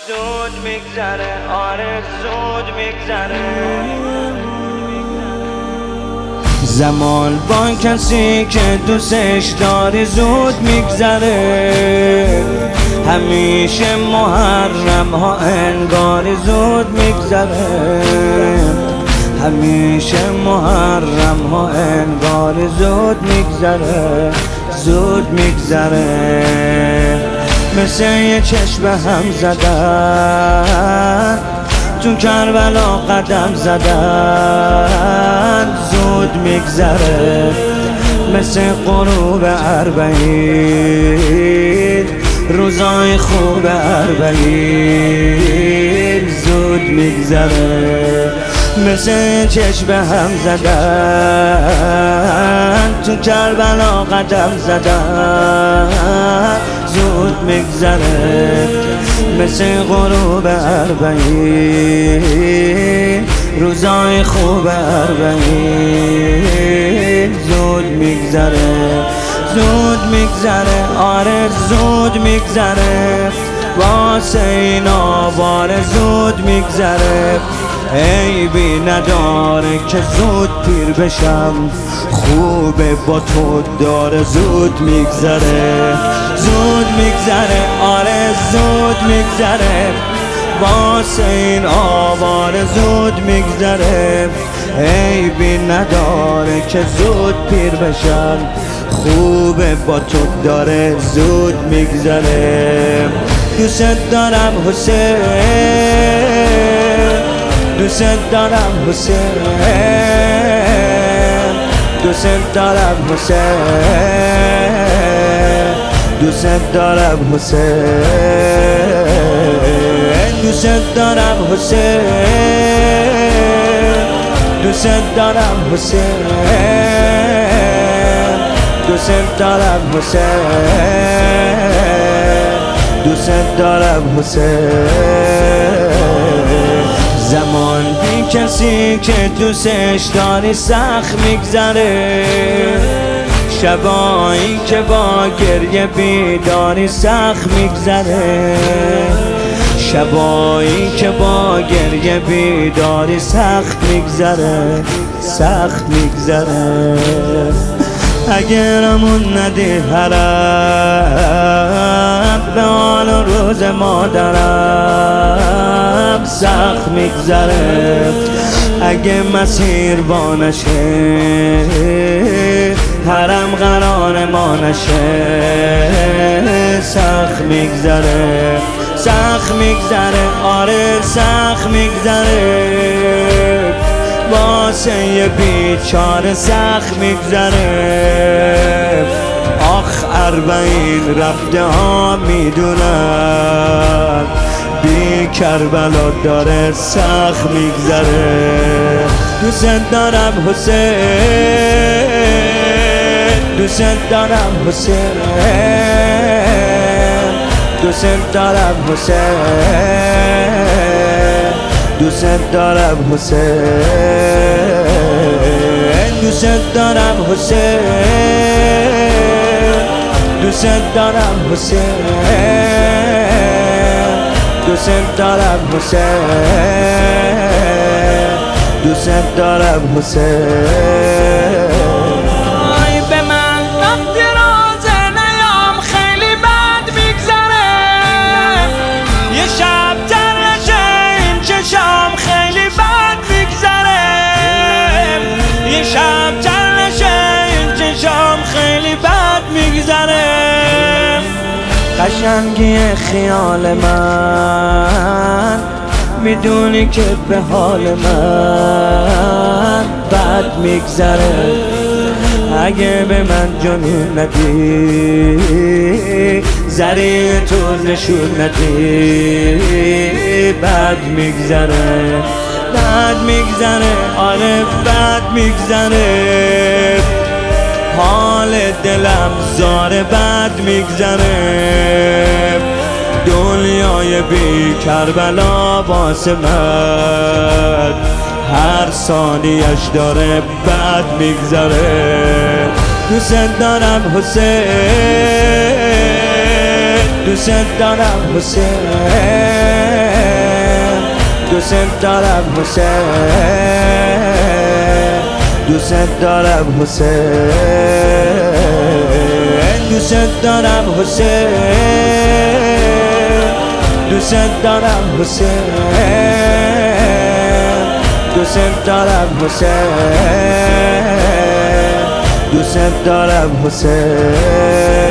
زود میگذره، آره زود میگذره. زمان با کسی که دوستش داری زود میگذره. همیشه محرم ها انگاری زود میگذره. همیشه محرم ها انگاری زود میگذره. زود میگذره. مثل یه چشم هم زدن تو کربلا قدم زدن. زود میگذره. مثل غروب اربعین روزای خوب اربعین. زود میگذره. مثل چشم هم زدن تو کربلا قدم زدن. زود میگذره. مثل غروب اربعین روزای خوب اربعین. زود میگذره. زود میگذره، آره زود میگذره. واسه این آواره زود میگذره. عیبی نداره که زود پیر بشم، خوبه با تو داره زود میگذره. زود میگذره، آره زود میگذره. واسه این آواره زود میگذره. عیبی نداره که زود پیر بشم، خوبه با تو داره زود میگذره. دوست دارم حسین، دوست دارم حسین، دوست دارم حسین، دوست دارم حسین، دوست دارم حسین، دوست دارم حسین، دوست دارم حسین، دوست دارم حسین. زمان بی کسی که دوستش داری سخت میگذره. شبایی که با گریه بیداری سخت میگذره. شبایی که با گریه بیداری سخت میگذره. سخت میگذره. اگرمون ندی حرم به حال و روز مادرم سخت میگذره. اگه مسیر با نشه حرم قرار ما نشه سخت میگذره. سخت میگذره، آره سخت میگذره. واسه یه بیچاره سخت میگذره. آخ اربعین رفته ها میدونن بی کربلا داره سخت میگذره. دوست دارم حسین، دوست دارم حسین، دوست دارم حسین، دوست دارم حسین، دوست دارم حسین، دوست دارم حسین، دوست دارم حسین، دوست دارم حسین. قشنگی خیال من میدونی که به حال من بد میگذره. اگه به من جنون ندی زری تو نشون ندی بد میگذره. بد میگذره، آره بد میگذره. حال دلم زار بد میگذره. دنیای بی کربلا واسه من هر ثانیش داره بد میگذره. دوست دارم حسین، دوست دارم حسین، دوست دارم حسین، دوست دارم حسین، دوست دارم حسین، دوست دارم حسین، دوست دارم حسین، دوست دارم حسین.